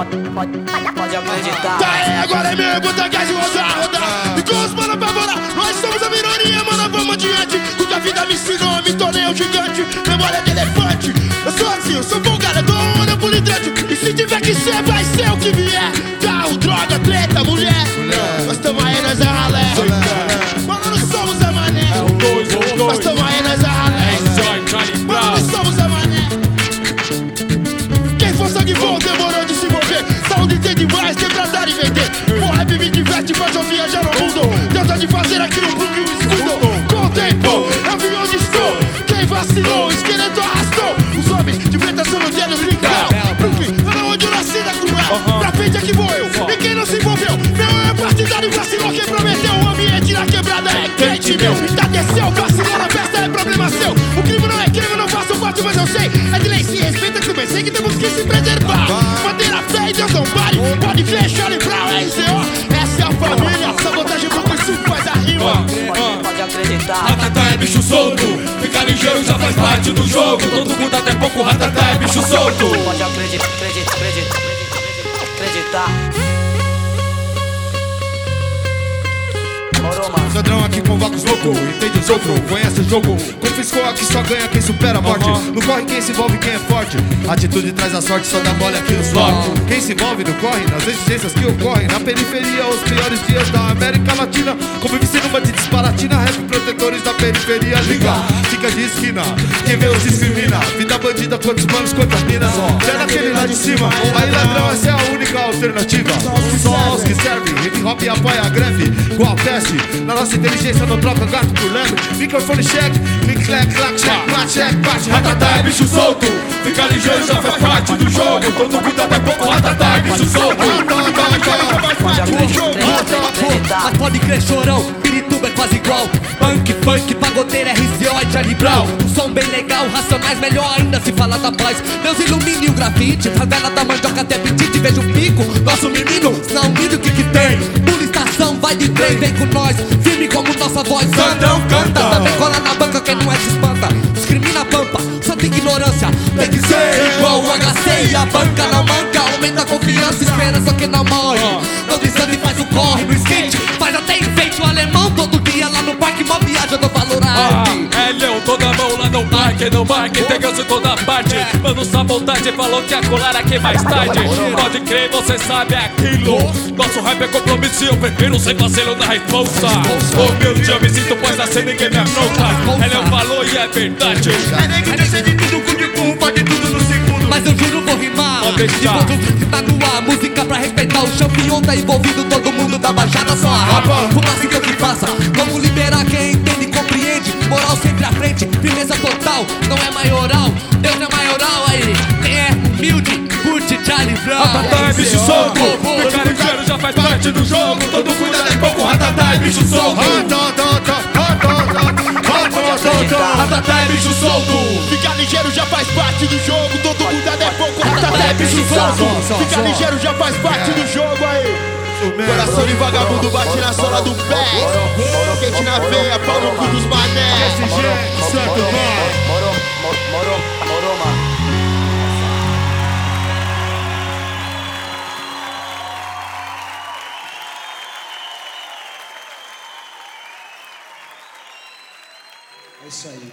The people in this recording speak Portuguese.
Pode acreditar. Tá aí, agora é mesmo, bota gás e rodar. E com os mano pra morar, nós somos a minoria, mano, vamos adiante. Tudo a vida me ensinou, me tornei um gigante. Memória de elefante, eu sou assim, eu sou folgado, eu dou onda por hidrante. E se tiver que ser, vai ser o que vier. Carro, droga, treta, mulher. Nós tamo aí, nós é ralé. Mano, nós somos a mané. Nós tamo aí, nós é ralé. Mano, nós somos a mané. Quem for sangue bom demorou de se mover. Saúde tem demais, tem pra dar e vender. O rap me diverte, mas eu viajar no mundo. Tenta de fazer aquilo pro que o escudo. Com o tempo, eu vi onde estou. Quem vacilou, o esqueleto arrastou. Os homens de preta são no dedo brincar. Pro fim, era onde eu nasci da cruel. Pra frente é que vou eu, e quem não se envolveu. Meu é partidário, vacilou quem prometeu. O ambiente na quebrada é quente, meu. Tá desceu, vacilou na festa, é problema seu. O crime não é crime, eu não faço parte, mas eu sei. É de lei, se respeita que eu pensei que temos que se preservar. Manter a fé e Deus não pare. Pode ver, Charlie Brown, é RZO. Essa é a família, sabotagem pro isso faz a rima. Pode acreditar. Ratatá é bicho solto, ficar ligeiro já faz parte do jogo. Todo mundo até pouco, ratatá é bicho solto. Pode acreditar. Morou, mano. Sandrão aqui convoca os loucos, entende os outros, conhece o jogo. Confiscou aqui, só ganha quem supera a morte. Não corre quem se envolve, quem é forte. Atitude traz a sorte, só dá mole aqui os fortes. Quem se envolve não corre nas exigências que ocorrem. Na periferia, os piores dias da América Latina. Convive sem numa de disparatina, rap protetores da periferia. Liga, fica de esquina, quem vê os discrimina. Vida bandida, quantos manos, quantas minas. Já naquele lá de cima, aí ladrão, essa é a única alternativa. Só os que servem, hip hop apoia a greve. Igual teste, na nossa inteligência não troca gato por leve. Microfone check, click, clack, clack, check, bate, check, bate. Ratatá é bicho solto, ficar ligeiro já faz parte do jogo. Todo mundo até pouco, ratatá é bicho solto. Pode acreditar. Mas pode crer, chorão, Pirituba é quase igual. Punk, funk, pagodeira, RZO e Charlie Brown. Um som bem legal, racionais, melhor ainda se fala da paz. Deus ilumine o grafite, favela da mandioca até apetite. Veja o pico, nosso menino, não mire o que tem. Pula estação, vai de trem, vem com nós. Firme como nossa voz, Sandrão canta. Também cola na banca, quem não é se espanta. Discrimina a pampa, santa ignorância. Tem que ser igual o HC e a banca não manca. Aumenta a confiança, esperança que não morre. Não desande, faz o corre no skate. Faz até enfeite o alemão todo dia lá no parque. Mó viagem, eu valor É leão, toda mão lá no parque, tem ganso em toda parte. Mano, sabotagem falou que ia colar aqui mais tarde. Pode crer, você sabe aquilo. Nosso rap é compromisso e eu prefiro sem vacilo na responsa. Humilde eu me sinto, pois assim ninguém me afronta. É leão falou e é verdade. É nego de ser de tudo, com de burro, pode tudo no segundo. mas eu juro vou rimar. Pode deixar. E quando o beat tá no ar, música pra respeitar o campeão tá envolvido, todo mundo da baixada só arrapa. Como assim que eu que faça? Vamos liberar quem entende e compreende. Moral sempre à frente, firmeza total, não é maioral, Deus é maioral aí. Quem é humilde, curte Charlie Brown. Ratatá é bicho solto, ficar ligeiro já faz parte do jogo. Todo cuidado é pouco, ratatá é bicho solto. Ratatá é bicho solto. Ficar ligeiro já faz parte do jogo. Todo cuidado é pouco, ratatá é bicho solto. Ficar ligeiro já faz parte do jogo aí. Coração de vagabundo bate na sola do pé. Quente na veia, pau no cu dos mané. Morou, mano. É isso aí.